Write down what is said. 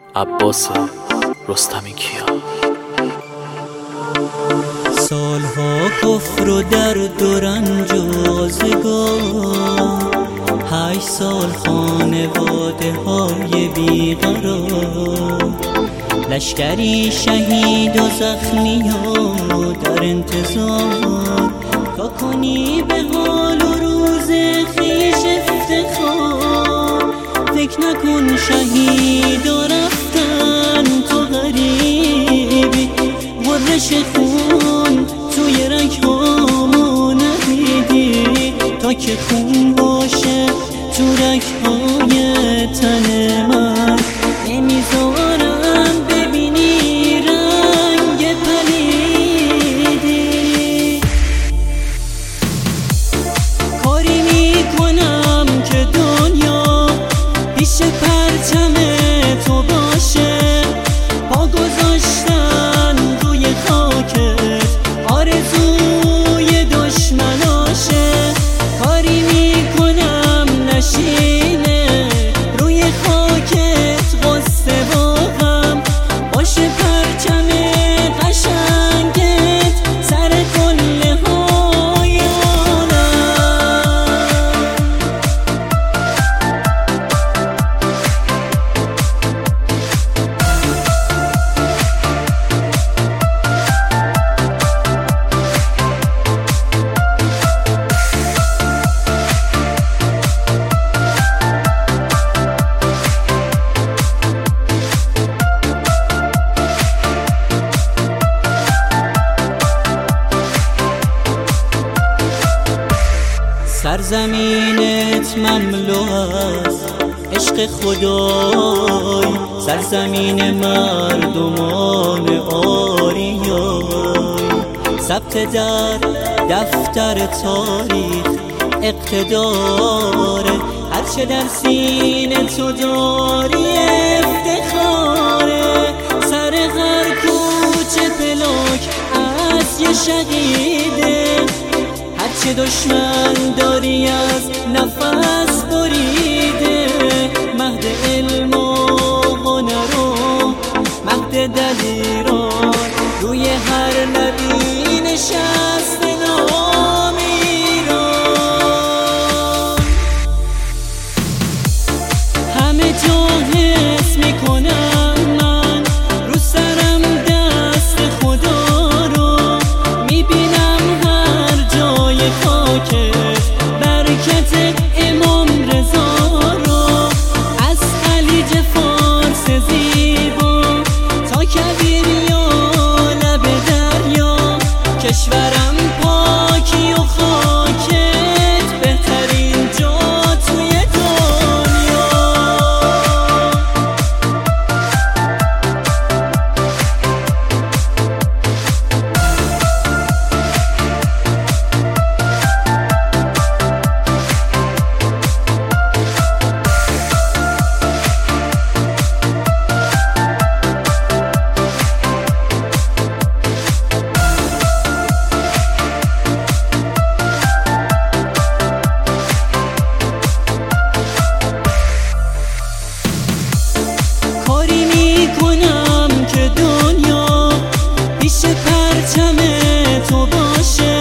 عباس رستمی کیا. سالها کفر و درد و رنج و آزگار، 8 سال خانواده های بیقرار، لشکری شهید و زخمی ها در انتظار، تا کنی به حال و روز خویش افتخار. فکر نکن شهید و رفتن تو غریبی، غرش خون توی رگ‌هامو ندیدی، تا که خون باشه تو رگ‌های تن من، نمیذارم ببینی رنگ پلیدی. کاری میکنم که دنیا پیش پرچم تو باشه، پا گذاشتن روی خاکت آرزوی دشمناشه. کاری میکنم نشینه روی خاکت غصه و غم، باشه پرچم قشنگت سر قله های عالم. سرزمینت مملو از عشق خدای، سرزمین مردمان آریای، ثبت در دفتر تاریخ اقتداره، هرچه در سینه تو داری افتخاره. سر هر کوچه پلاک از یه شهیده، هرچه دشمن داری از نفس بریده. مهد علم و هنر و مهد دلیران، روی هر لبی نشسته نام ایران. همه جا حس میکنم من رو سرم دست خدا رو، میبینم هر جای خاکت برکت امام رضا رو. از خلیج فارس زیبا تا کویر یا لب دریا، کشورم پاکی و خاکت بهترین جا توی دنیا. کاری میکنم که دنیا پیش پرچم تو باشه،